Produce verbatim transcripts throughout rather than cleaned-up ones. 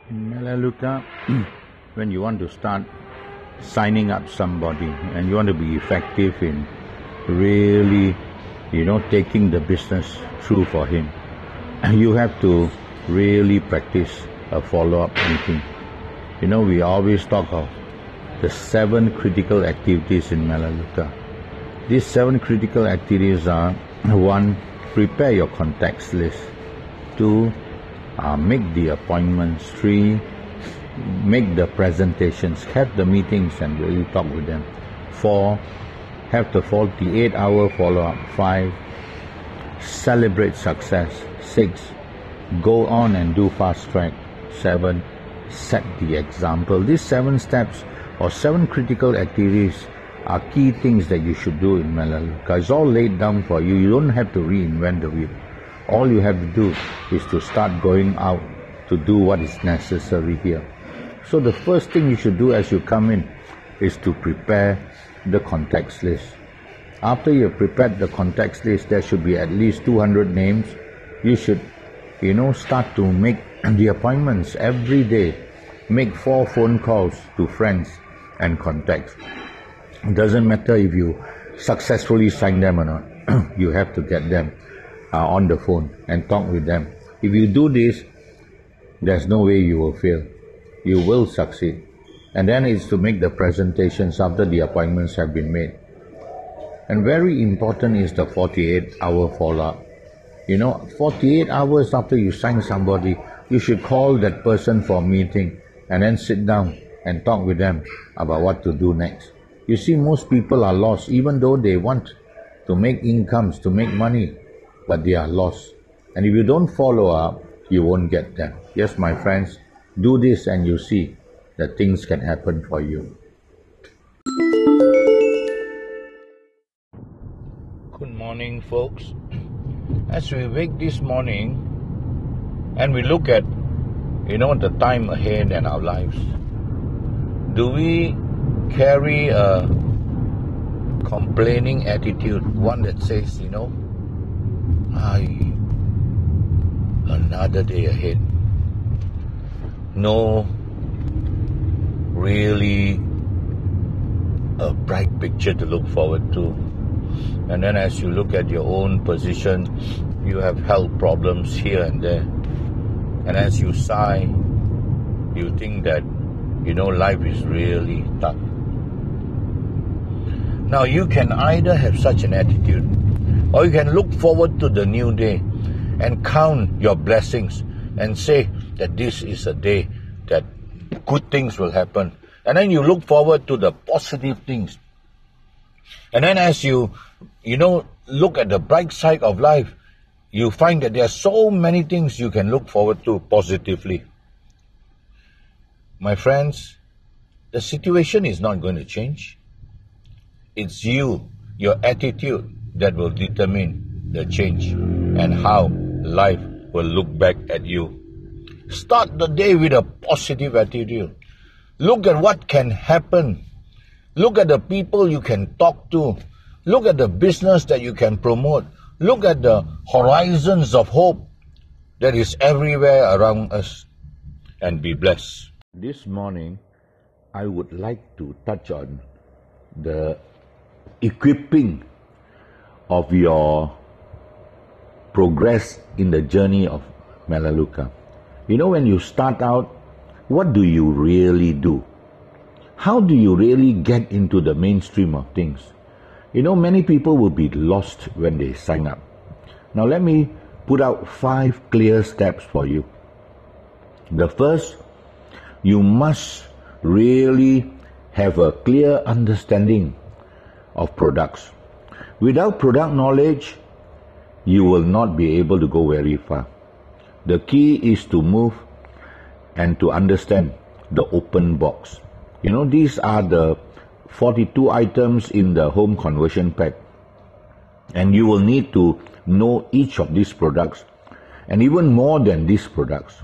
Melaleuca, when you want to start signing up somebody and you want to be effective in really, you know, taking the business through for him, you have to really practice a follow-up meeting. You know, we always talk of the seven critical activities in Melaleuca. These seven critical activities are: one, prepare your contacts list; two, uh, make the appointments; three, make the presentations, have the meetings and really talk with them; four, have the forty-eight hour follow-up; five, celebrate success; six, go on and do fast track; seven, set the example. These seven steps or seven critical activities are key things that you should do in Melaleuca. It's all laid down for you. You don't have to reinvent the wheel. All you have to do is to start going out to do what is necessary here. So the first thing you should do as you come in is to prepare the contacts list. After you've prepared the contacts list, there should be at least two hundred names. You should, you know, start to make the appointments every day. Make four phone calls to friends and contacts. It doesn't matter if you successfully sign them or not. You have to get them uh, on the phone and talk with them. If you do this, there's no way you will fail. You will succeed. And then it's to make the presentations after the appointments have been made. And very important is the forty-eight hour follow-up. You know, forty-eight hours after you sign somebody, you should call that person for a meeting and then sit down and talk with them about what to do next. You see, most people are lost, even though they want to make incomes, to make money, but they are lost. And if you don't follow up, you won't get them. Yes, my friends, do this and you see that things can happen for you. Good morning, folks. As we wake this morning and we look at, you know, the time ahead and our lives, do we carry a complaining attitude, one that says, you know, I, another day ahead, no really a bright picture to look forward to? And then as you look at your own position, you have health problems here and there, and as you sigh, you think that, you know, life is really tough. Now you can either have such an attitude, or you can look forward to the new day and count your blessings and say that this is a day that good things will happen. And then you look forward to the positive things. And then as you, you know, look at the bright side of life, you find that there are so many things you can look forward to positively. My friends, the situation is not going to change. It's you, your attitude, that will determine the change and how life will look back at you. Start the day with a positive attitude. Look at what can happen. Look at the people you can talk to. Look at the business that you can promote. Look at the horizons of hope that is everywhere around us, and be blessed. This morning, I would like to touch on the equipping of your progress in the journey of Melaleuca. You know, when you start out, what do you really do? How do you really get into the mainstream of things? You know, many people will be lost when they sign up. Now let me put out five clear steps for you. The first, you must really have a clear understanding of products. Without product knowledge, you will not be able to go very far. The key is to move and to understand the open box. You know, these are the forty-two items in the home conversion pack. And you will need to know each of these products, and even more than these products.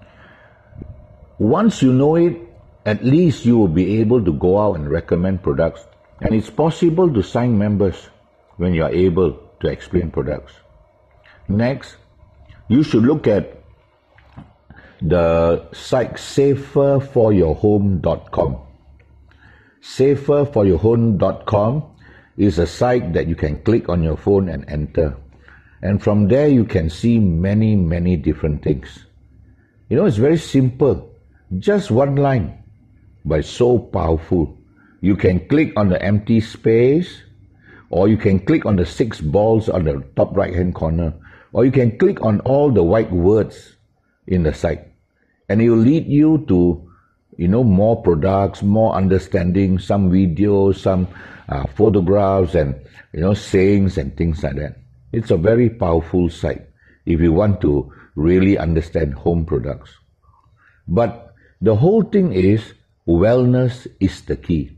Once you know it, at least you will be able to go out and recommend products. And it's possible to sign members when you are able to explain products. Next, you should look at the site safer for your home dot com. safer for your home dot com is a site that you can click on your phone and enter. And from there you can see many, many different things. You know, it's very simple. Just one line, but so powerful. You can click on the empty space, or you can click on the six balls on the top right-hand corner, or you can click on all the white words in the site. And it will lead you to, you know, more products, more understanding, some videos, some uh, photographs, and, you know, sayings and things like that. It's a very powerful site if you want to really understand home products. But the whole thing is, wellness is the key.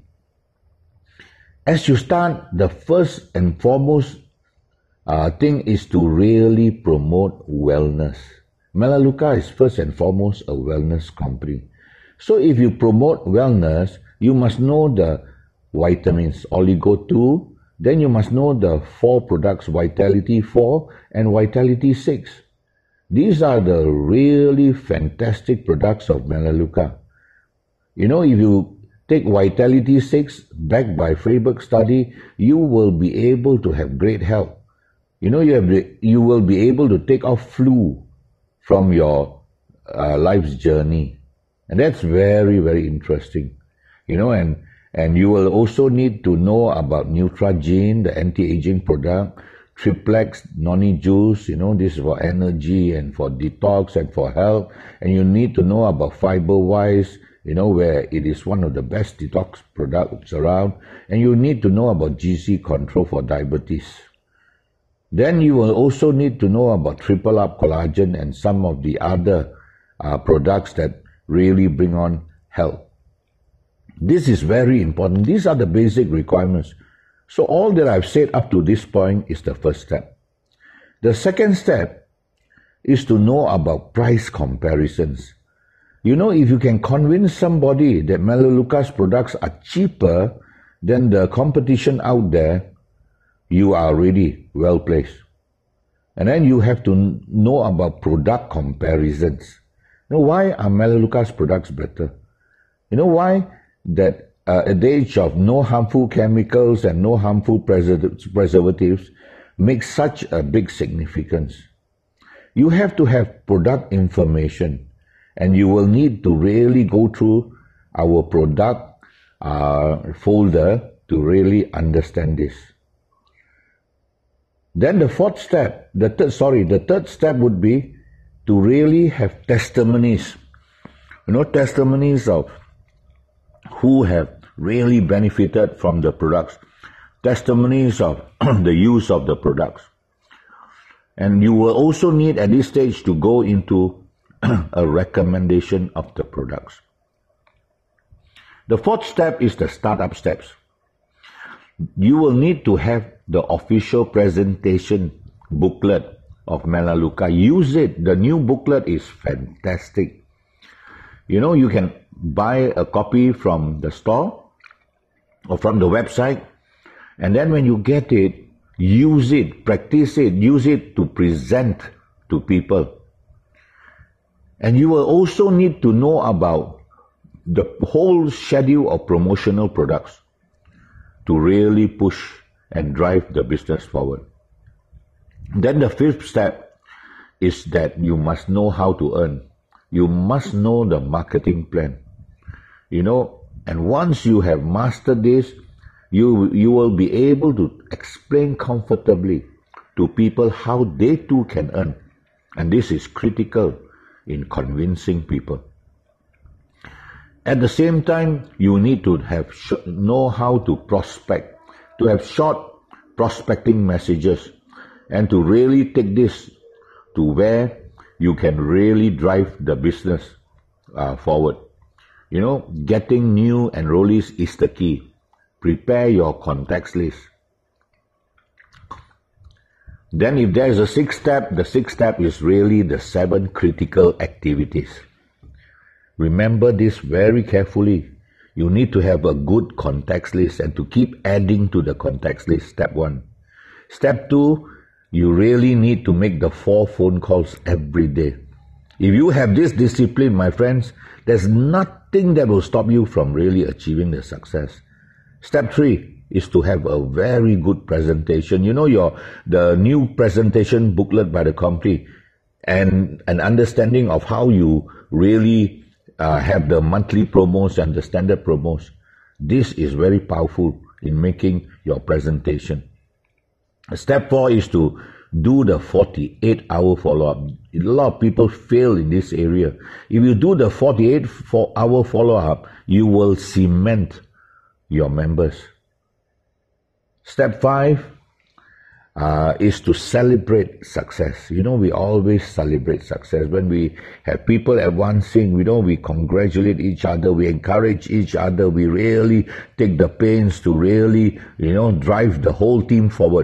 As you start, the first and foremost uh, thing is to really promote wellness. Melaleuca is first and foremost a wellness company. So if you promote wellness, you must know the vitamins, Oligo two, then you must know the four products, Vitality four and Vitality six. These are the really fantastic products of Melaleuca. You know, if you take Vitality six, backed by Freiberg study, you will be able to have great health. You know, you, have the, you will be able to take off flu from your uh, life's journey. And that's very, very interesting. You know, and, and you will also need to know about Neutrogena, the anti-aging product, Triplex Noni Juice, you know, this is for energy and for detox and for health. And you need to know about FiberWise, you know, where it is one of the best detox products around. And you need to know about G C Control for diabetes. Then you will also need to know about Triple Up Collagen and some of the other uh, products that really bring on health. This is very important. These are the basic requirements. So all that I've said up to this point is the first step. The second step is to know about price comparisons. You know, if you can convince somebody that Melaleuca's products are cheaper than the competition out there, you are already well placed. And then you have to know about product comparisons. You know, why are Melaleuca's products better? You know why that uh, at the age of no harmful chemicals and no harmful preservatives makes such a big significance? You have to have product information, and you will need to really go through our product uh, folder to really understand this. Then the fourth step, the third, sorry, the third step would be to really have testimonies. You know, testimonies of who have really benefited from the products, testimonies of the use of the products. And you will also need at this stage to go into a recommendation of the products. The fourth step is the startup steps. You will need to have the official presentation booklet of Melaleuca. Use it. The new booklet is fantastic. You know, you can buy a copy from the store or from the website, and then when you get it, use it, practice it, use it to present to people. And you will also need to know about the whole schedule of promotional products to really push and drive the business forward. Then the fifth step is that you must know how to earn. You must know the marketing plan. You know, and once you have mastered this, you, you will be able to explain comfortably to people how they too can earn. And this is critical in convincing people. At the same time, you need to have sh- know how to prospect, to have short prospecting messages, and to really take this to where you can really drive the business uh, forward. You know, getting new enrollees is the key. Prepare your contacts list. Then if there is a sixth step, the sixth step is really the seven critical activities. Remember this very carefully. You need to have a good contacts list and to keep adding to the contacts list, step one. Step two, you really need to make the four phone calls every day. If you have this discipline, my friends, there's nothing that will stop you from really achieving the success. Step three is to have a very good presentation. You know, your the new presentation booklet by the company, and an understanding of how you really uh, have the monthly promos and the standard promos. This is very powerful in making your presentation. Step four is to do the forty-eight hour follow-up. A lot of people fail in this area. If you do the forty-eight hour follow-up, you will cement your members. Step five uh, is to celebrate success. You know, we always celebrate success. When we have people advancing, we know we congratulate each other, we encourage each other, we really take the pains to really, you know, drive the whole team forward.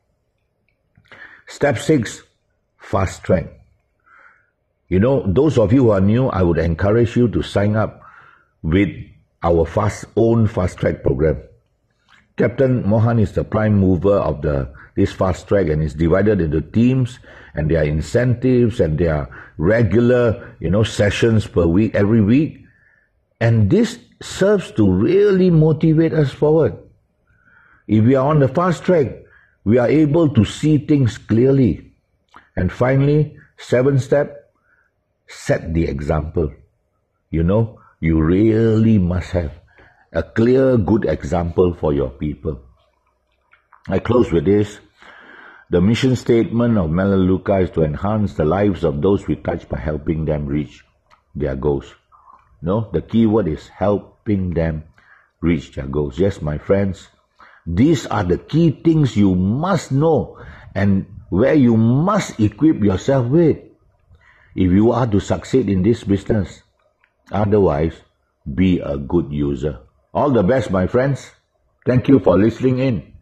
Step six, fast track. You know, those of you who are new, I would encourage you to sign up with our fast own fast track program. Captain Mohan is the prime mover of the this fast track, and it's divided into teams, and there are incentives, and there are regular, you know, sessions per week, every week. And this serves to really motivate us forward. If we are on the fast track, we are able to see things clearly. And finally, seventh step, set the example. You know, you really must have a clear, good example for your people. I close with this. The mission statement of Melaleuca is to enhance the lives of those we touch by helping them reach their goals. No, the key word is helping them reach their goals. Yes, my friends, these are the key things you must know and where you must equip yourself with if you are to succeed in this business. Otherwise, be a good user. All the best, my friends. Thank you for listening in.